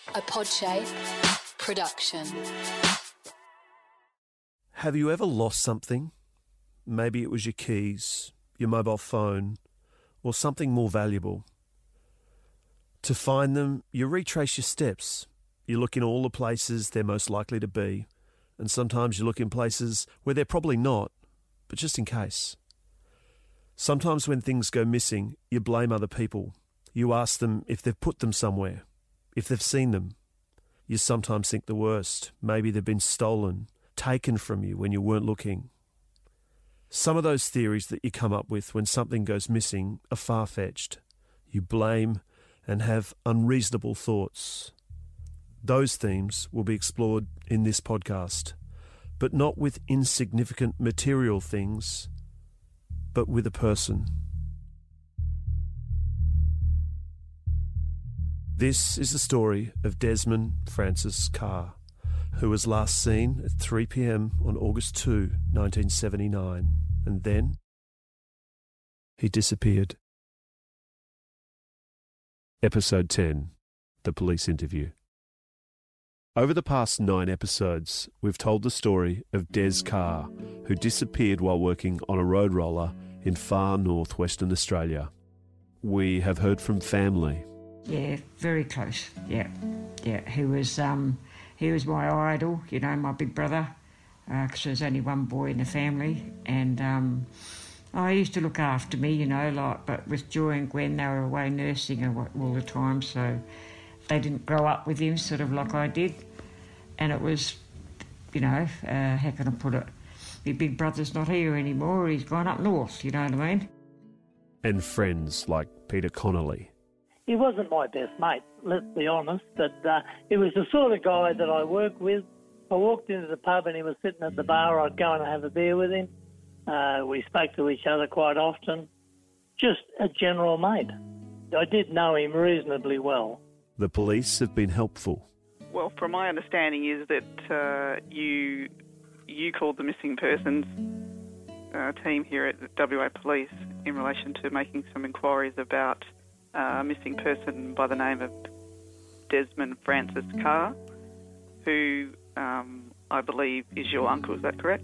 A Podshape production. Have you ever lost something? Maybe it was your keys, your mobile phone, or something more valuable. To find them, you retrace your steps. You look in all the places they're most likely to be, and sometimes you look in places where they're probably not, but just in case. Sometimes when things go missing, you blame other people. You ask them if they've put them somewhere, if they've seen them. You sometimes think the worst. Maybe they've been stolen, taken from you when you weren't looking. Some of those theories that you come up with when something goes missing are far-fetched. You blame and have unreasonable thoughts. Those themes will be explored in this podcast, but not with insignificant material things, but with a person. This is the story of Desmond Francis Carr, who was last seen at 3 p.m. on August 2, 1979, and then he disappeared. Episode 10, The Police Interview. Over the past 9 episodes, we've told the story of Des Carr, who disappeared while working on a road roller in far northwestern Australia. We have heard from family. Yeah, very close. Yeah. He was my idol, my big brother, because there's only one boy in the family, and I used to look after me, but with Joy and Gwen, they were away nursing all the time, so they didn't grow up with him sort of like I did, and it was, how can I put it? My big brother's not here anymore, he's gone up north, you know what I mean? And friends like Peter Connolly. He wasn't my best mate, let's be honest, but he was the sort of guy that I worked with. I walked into the pub and he was sitting at the bar, I'd go and have a beer with him. We spoke to each other quite often. Just a general mate. I did know him reasonably well. The police have been helpful. Well, from my understanding is that you called the missing persons team here at the WA Police in relation to making some inquiries about a missing person by the name of Desmond Francis Carr, who I believe is your uncle, is that correct?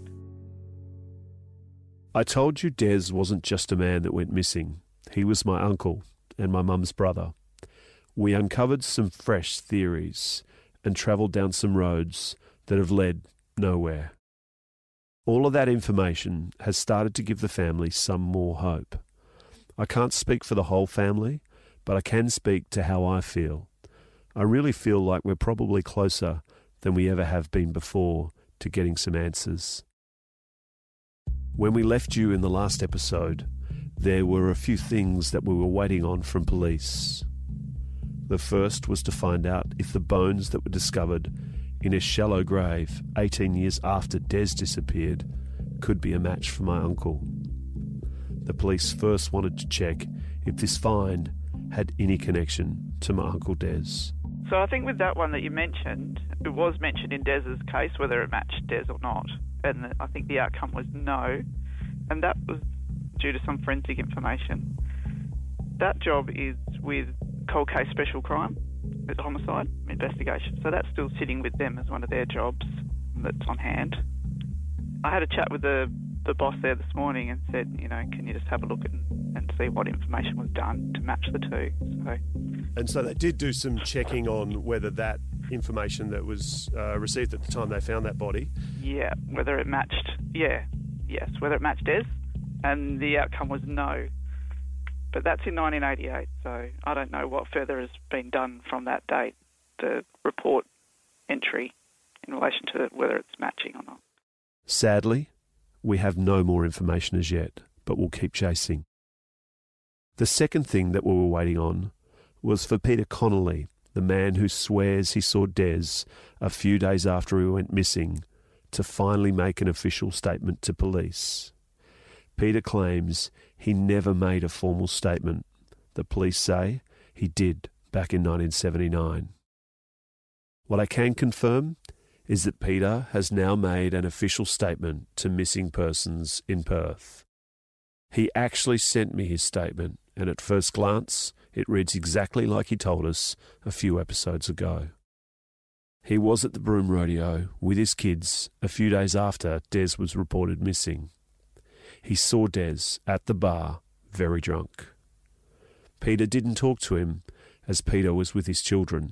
I told you Des wasn't just a man that went missing. He was my uncle and my mum's brother. We uncovered some fresh theories and travelled down some roads that have led nowhere. All of that information has started to give the family some more hope. I can't speak for the whole family, but I can speak to how I feel. I really feel like we're probably closer than we ever have been before to getting some answers. When we left you in the last episode, there were a few things that we were waiting on from police. The first was to find out if the bones that were discovered in a shallow grave 18 years after Des disappeared could be a match for my uncle. The police first wanted to check if this find had any connection to my Uncle Des. So I think with that one that you mentioned, it was mentioned in Des's case whether it matched Des or not, and I think the outcome was no, and that was due to some forensic information. That job is with Cold Case Special Crime, with homicide investigation, so that's still sitting with them as one of their jobs that's on hand. I had a chat with the boss there this morning and said, can you just have a look and see what information was done to match the two. And so they did do some checking on whether that information that was received at the time they found that body. Yeah, whether it matched, whether it matched Des, and the outcome was no. But that's in 1988, so I don't know what further has been done from that date, the report entry in relation to whether it's matching or not. Sadly, we have no more information as yet, but we'll keep chasing. The second thing that we were waiting on was for Peter Connolly, the man who swears he saw Des a few days after he went missing, to finally make an official statement to police. Peter claims he never made a formal statement. The police say he did back in 1979. What I can confirm is that Peter has now made an official statement to missing persons in Perth. He actually sent me his statement, and at first glance, it reads exactly like he told us a few episodes ago. He was at the Broome Rodeo with his kids a few days after Des was reported missing. He saw Des at the bar, very drunk. Peter didn't talk to him as Peter was with his children.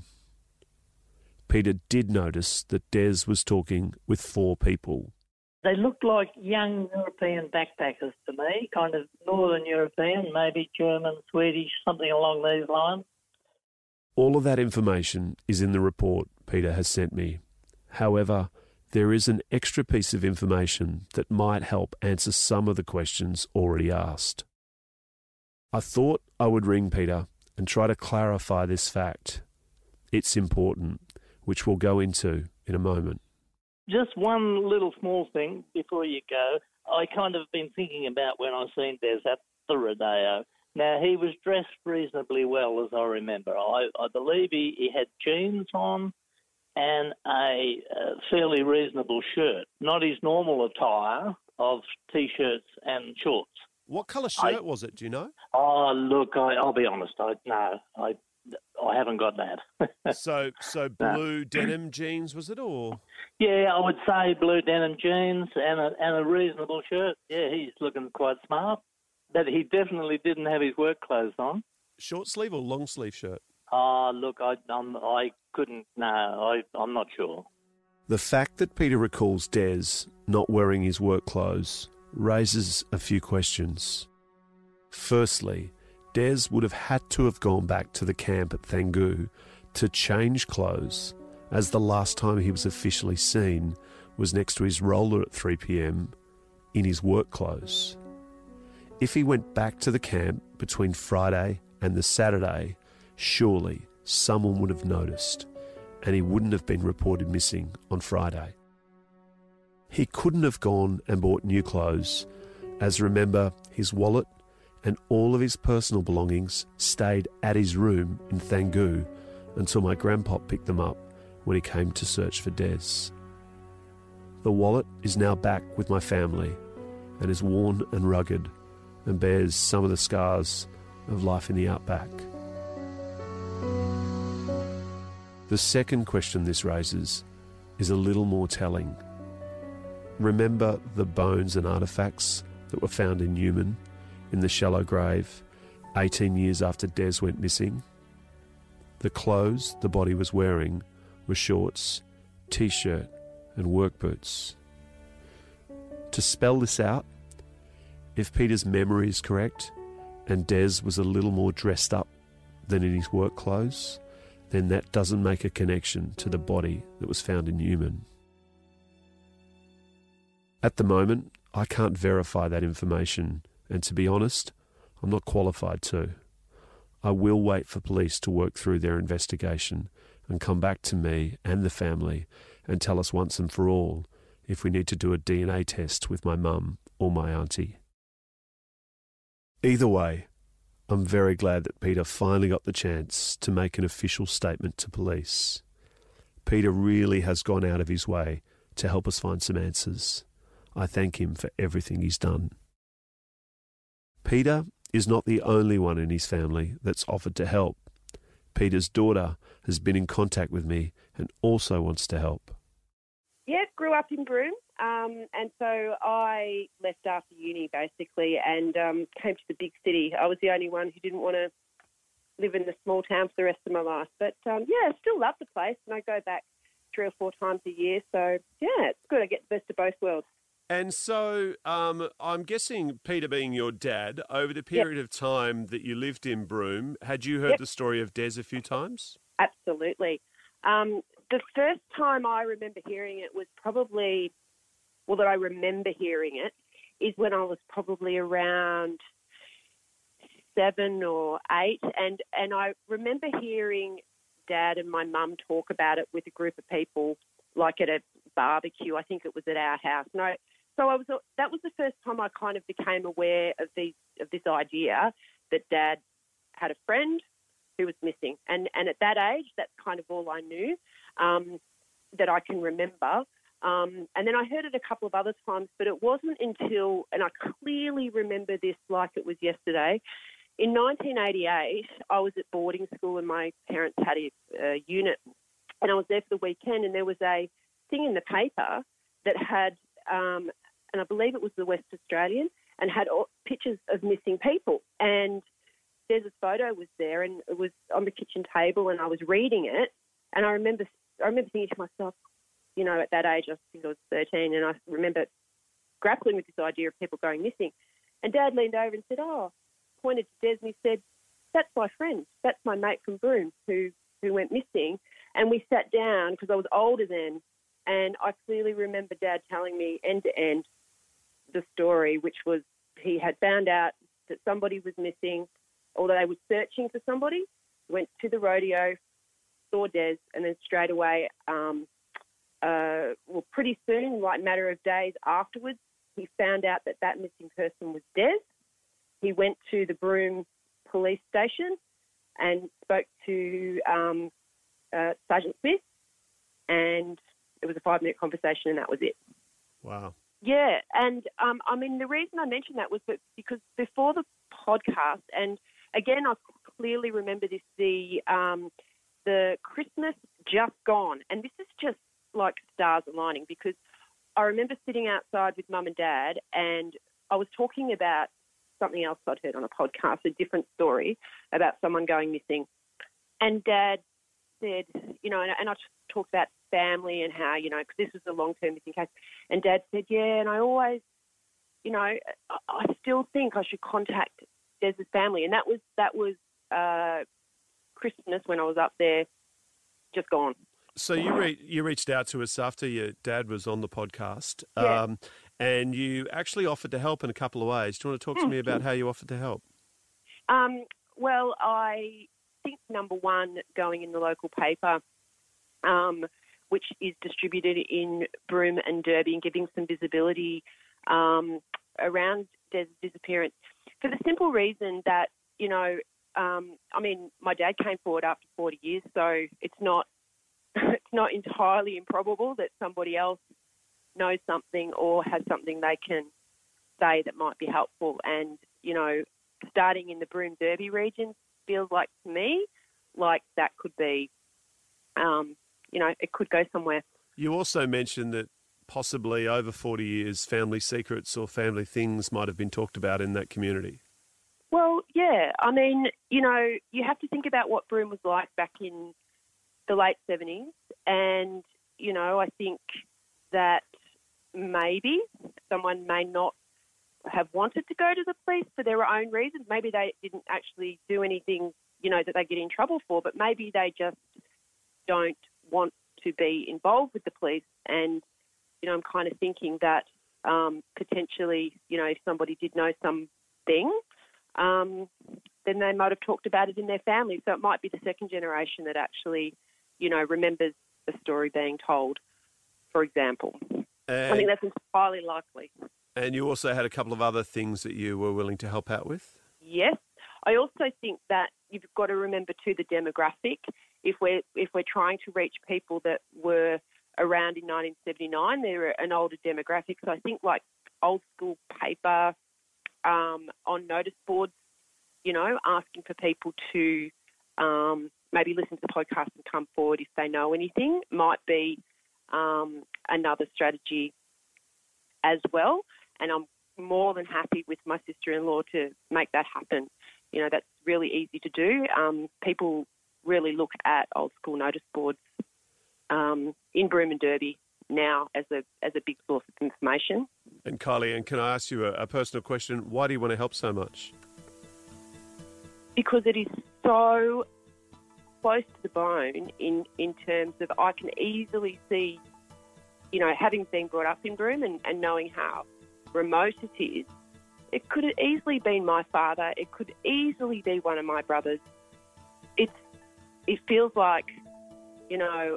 Peter did notice that Des was talking with 4 people. They looked like young European backpackers to me, kind of Northern European, maybe German, Swedish, something along these lines. All of that information is in the report Peter has sent me. However, there is an extra piece of information that might help answer some of the questions already asked. I thought I would ring Peter and try to clarify this fact. It's important, which we'll go into in a moment. Just one little small thing before you go. I kind of been thinking about when I seen Des at the rodeo. Now, he was dressed reasonably well, as I remember. I believe he had jeans on and a fairly reasonable shirt, not his normal attire of T-shirts and shorts. What colour shirt was it, do you know? Oh, look, I'll be honest. I haven't got that. So blue denim jeans, was it, or? Yeah, I would say blue denim jeans and a reasonable shirt. Yeah, he's looking quite smart. But he definitely didn't have his work clothes on. Short sleeve or long sleeve shirt? Oh, look, I couldn't. No, I'm not sure. The fact that Peter recalls Des not wearing his work clothes raises a few questions. Firstly, Des would have had to have gone back to the camp at Thangu to change clothes, as the last time he was officially seen was next to his roller at 3 p.m. in his work clothes. If he went back to the camp between Friday and the Saturday, surely someone would have noticed, and he wouldn't have been reported missing on Friday. He couldn't have gone and bought new clothes, as remember, his wallet and all of his personal belongings stayed at his room in Thangu until my grandpop picked them up when he came to search for Des. The wallet is now back with my family and is worn and rugged and bears some of the scars of life in the outback. The second question this raises is a little more telling. Remember the bones and artefacts that were found in Newman in the shallow grave 18 years after Des went missing? The clothes the body was wearing were shorts, t-shirt and work boots. To spell this out, if Peter's memory is correct and Des was a little more dressed up than in his work clothes, then that doesn't make a connection to the body that was found in Newman. At the moment, I can't verify that information, and to be honest, I'm not qualified to. I will wait for police to work through their investigation and come back to me and the family and tell us once and for all if we need to do a DNA test with my mum or my auntie. Either way, I'm very glad that Peter finally got the chance to make an official statement to police. Peter really has gone out of his way to help us find some answers. I thank him for everything he's done. Peter is not the only one in his family that's offered to help. Peter's daughter has been in contact with me and also wants to help. Yeah, grew up in Broome, and so I left after uni basically and came to the big city. I was the only one who didn't want to live in the small town for the rest of my life. But yeah, I still love the place and I go back 3 or 4 times a year. So yeah, it's good. I get the best of both worlds. And so I'm guessing, Peter being your dad, over the period of time that you lived in Broome, had you heard the story of Des a few times? Absolutely. The first time I remember hearing it was probably, well, that I remember hearing it, is when I was probably around 7 or 8. And I remember hearing Dad and my mum talk about it with a group of people, like at a barbecue. I think it was at our house. That was the first time I kind of became aware of this idea that Dad had a friend who was missing. And at that age, that's kind of all I knew that I can remember. And then I heard it a couple of other times, but it wasn't until, and I clearly remember this like it was yesterday, in 1988, I was at boarding school and my parents had a unit and I was there for the weekend, and there was a thing in the paper that had, and I believe it was the West Australian, and had pictures of missing people. And Des's photo was there, and it was on the kitchen table, and I was reading it, and I remember thinking to myself, you know, at that age, I think I was 13, and I remember grappling with this idea of people going missing. And Dad leaned over and said, pointed to Des, and he said, "That's my friend. That's my mate from Broome who went missing." And we sat down because I was older then, and I clearly remember Dad telling me end to end the story, which was he had found out that somebody was missing, or that they were searching for somebody, went to the rodeo, saw Des, and then straight away, pretty soon, like a matter of days afterwards, he found out that that missing person was Des. He went to the Broome police station and spoke to Sergeant Smith, and it was a 5-minute conversation, and that was it. Wow. Yeah, and I mean, the reason I mentioned that was because before the podcast, and again, I clearly remember this, the Christmas just gone, and this is just like stars aligning, because I remember sitting outside with Mum and Dad, and I was talking about something else I'd heard on a podcast, a different story about someone going missing, and Dad said, you know, and I talked about family and how, you know, because this was a long-term missing case, and Dad said, yeah, and I always, you know, I still think I should contact Des's family, and that was Christmas when I was up there, just gone. So you reached out to us after your dad was on the podcast, Yeah. And you actually offered to help in a couple of ways. Do you want to talk to me about how you offered to help? Well, I think number one, going in the local paper, which is distributed in Broome and Derby, and giving some visibility around Des' disappearance, for the simple reason that, you know, I mean, my dad came forward after 40 years, so it's not entirely improbable that somebody else knows something or has something they can say that might be helpful. And, you know, starting in the Broome Derby region feels like, to me, like that could be, you know, it could go somewhere. You also mentioned that possibly over 40 years, family secrets or family things might have been talked about in that community. Well, yeah. I mean, you know, you have to think about what Broome was like back in the late 70s, and, you know, I think that maybe someone may not have wanted to go to the police for their own reasons. Maybe they didn't actually do anything, you know, that they get in trouble for, but maybe they just don't want to be involved with the police. And, you know, I'm kind of thinking that potentially, you know, if somebody did know something, then they might have talked about it in their family. So it might be the second generation that actually, you know, remembers the story being told, for example. I think that's entirely likely. And you also had a couple of other things that you were willing to help out with? Yes. I also think that you've got to remember too the demographic. If we're trying to reach people that were around in 1979, they're an older demographic. So I think like old school paper on notice boards, you know, asking for people to maybe listen to the podcast and come forward if they know anything might be another strategy as well. And I'm more than happy with my sister-in-law to make that happen. You know, that's really easy to do. People really look at old school notice boards in Broome and Derby now as a big source of information. And Kylie, and can I ask you a personal question? Why do you want to help so much? Because it is so close to the bone in terms of I can easily see, you know, having been brought up in Broome and knowing how remote it is, it could have easily been my father. It could easily be one of my brothers. It feels like, you know,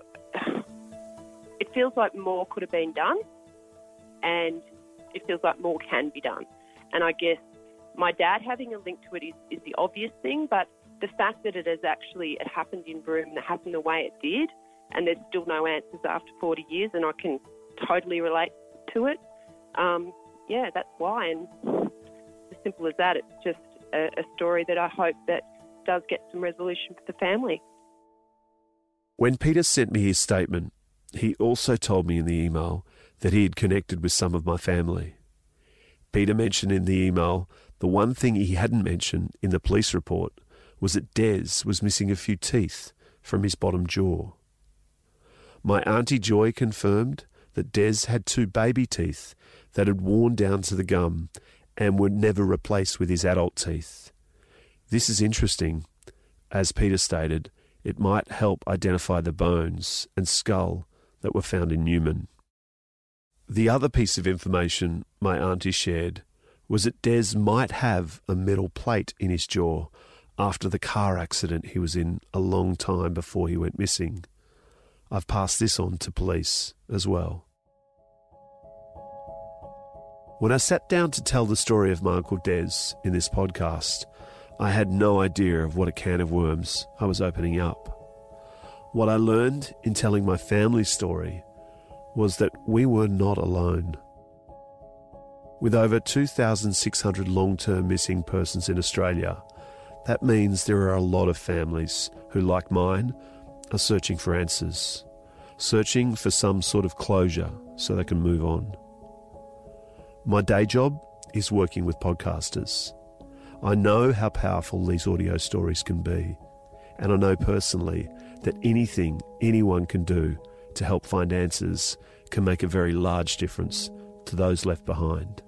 it feels like more could have been done, and it feels like more can be done. And I guess my dad having a link to it is the obvious thing, but the fact that it happened in Broome and it happened the way it did, and there's still no answers after 40 years, and I can totally relate to it. Yeah, that's why. And as simple as that, it's just a story that I hope that does get some resolution for the family. When Peter sent me his statement, he also told me in the email that he had connected with some of my family. Peter mentioned in the email the one thing he hadn't mentioned in the police report was that Des was missing a few teeth from his bottom jaw. My Auntie Joy confirmed that Des had 2 baby teeth that had worn down to the gum and were never replaced with his adult teeth. This is interesting. As Peter stated, it might help identify the bones and skull that were found in Newman. The other piece of information my auntie shared was that Des might have a metal plate in his jaw after the car accident he was in a long time before he went missing. I've passed this on to police as well. When I sat down to tell the story of my Uncle Des in this podcast, I had no idea of what a can of worms I was opening up. What I learned in telling my family's story was that we were not alone. With over 2,600 long-term missing persons in Australia, that means there are a lot of families who, like mine, are searching for answers, searching for some sort of closure so they can move on. My day job is working with podcasters. I know how powerful these audio stories can be, and I know personally that anything anyone can do to help find answers can make a very large difference to those left behind.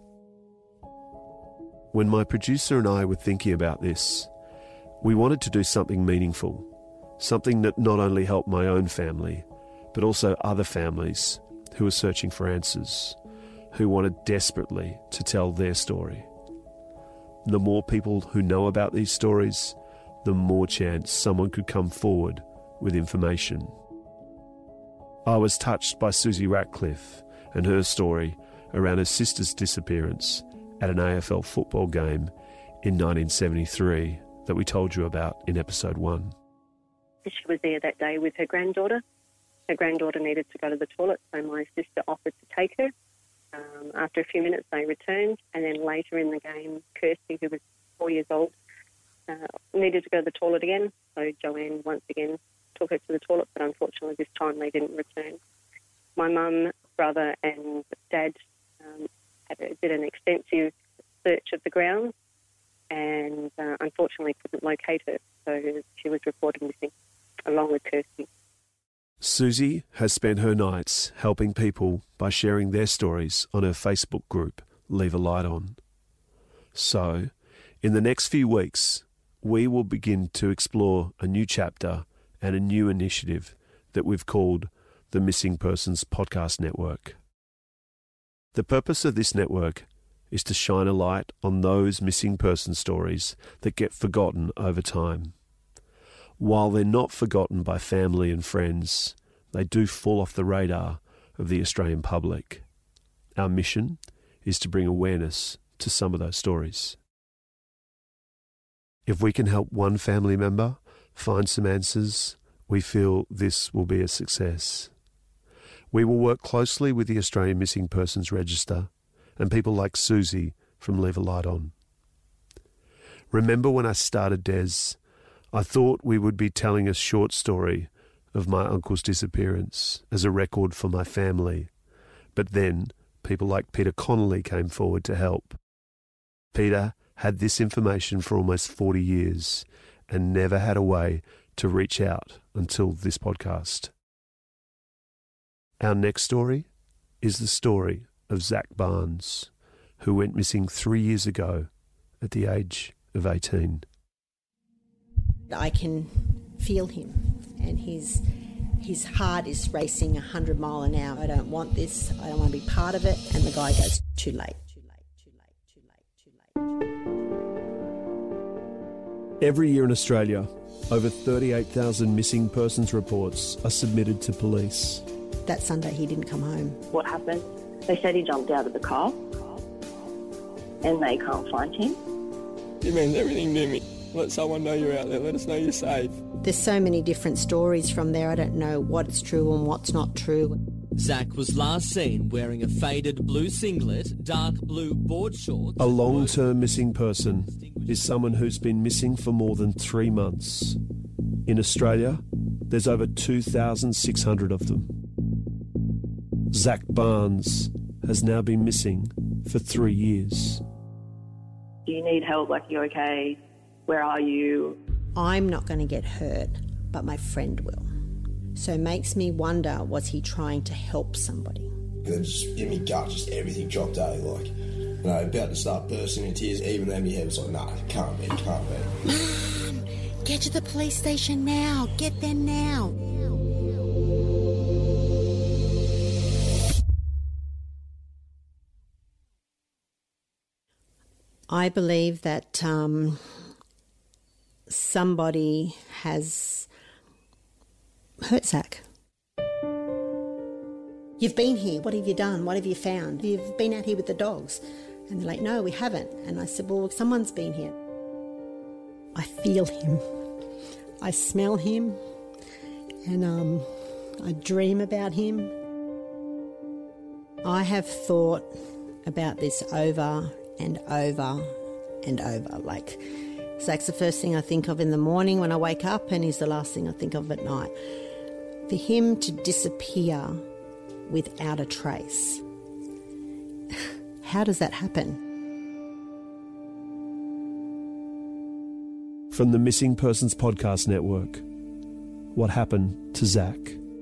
When my producer and I were thinking about this, we wanted to do something meaningful, something that not only helped my own family, but also other families who were searching for answers, who wanted desperately to tell their story. The more people who know about these stories, the more chance someone could come forward with information. I was touched by Susie Ratcliffe and her story around her sister's disappearance at an AFL football game in 1973 that we told you about in episode 1. She was there that day with her granddaughter. Her granddaughter needed to go to the toilet, so my sister offered to take her. After a few minutes, they returned, and then later in the game, Kirsty, who was 4 years old, needed to go to the toilet again. So Joanne once again took her to the toilet, but unfortunately this time they didn't return. My mum, brother and dad did an extensive search of the grounds and unfortunately couldn't locate her, so she was reported missing, along with Kirsty. Susie has spent her nights helping people by sharing their stories on her Facebook group, Leave a Light On. So, in the next few weeks, we will begin to explore a new chapter and a new initiative that we've called the Missing Persons Podcast Network. The purpose of this network is to shine a light on those missing person stories that get forgotten over time. While they're not forgotten by family and friends, they do fall off the radar of the Australian public. Our mission is to bring awareness to some of those stories. If we can help one family member find some answers, we feel this will be a success. We will work closely with the Australian Missing Persons Register and people like Susie from Leave a Light On. Remember when I started Des, I thought we would be telling a short story of my uncle's disappearance as a record for my family, but then people like Peter Connolly came forward to help. Peter had this information for almost 40 years and never had a way to reach out until this podcast. Our next story is the story of Zach Barnes, who went missing 3 years ago at the age of 18. I can feel him, and his heart is racing 100 mile an hour. I don't want this. I don't want to be part of it. And the guy goes, too late, too late, too late, too late, too late. Every year in Australia, over 38,000 missing persons reports are submitted to police. That Sunday he didn't come home. What happened? They said he jumped out of the car and they can't find him. It means everything to me. Let someone know you're out there. Let us know you're safe. There's so many different stories from there. I don't know what's true and what's not true. Zach was last seen wearing a faded blue singlet, dark blue board shorts. A long-term missing person is someone who's been missing for more than 3 months. In Australia, There's over 2,600 of them. Zach Barnes has now been missing for 3 years. Do you need help? Like, you okay? Where are you? I'm not going to get hurt, but my friend will. So it makes me wonder, was he trying to help somebody? And just in my gut, just everything dropped out, like, you know, about to start bursting into tears. Even then, my head was like, nah, it can't be. Mom, get to the police station now. Get there now. I believe that somebody has hurt Zach. You've been here. What have you done? What have you found? You've been out here with the dogs. And they're like, no, we haven't. And I said, well, someone's been here. I feel him. I smell him. And I dream about him. I have thought about this over and over and over. Like, Zach's the first thing I think of in the morning when I wake up, and he's the last thing I think of at night. For him to disappear without a trace, how does that happen? From the Missing Persons Podcast Network, what happened to Zach?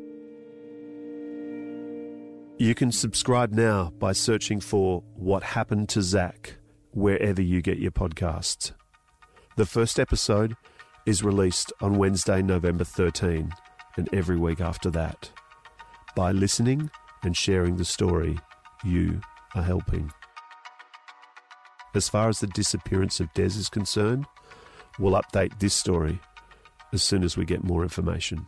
You can subscribe now by searching for What Happened to Zach wherever you get your podcasts. The first episode is released on Wednesday, November 13, and every week after that. By listening and sharing the story, you are helping. As far as the disappearance of Des is concerned, we'll update this story as soon as we get more information.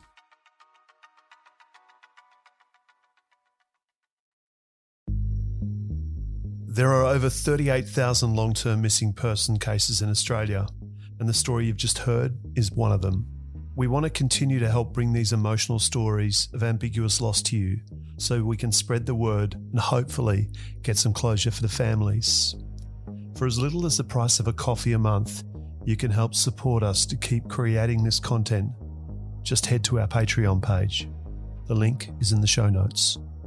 There are over 38,000 long-term missing person cases in Australia, and the story you've just heard is one of them. We want to continue to help bring these emotional stories of ambiguous loss to you so we can spread the word and hopefully get some closure for the families. For as little as the price of a coffee a month, you can help support us to keep creating this content. Just head to our Patreon page. The link is in the show notes.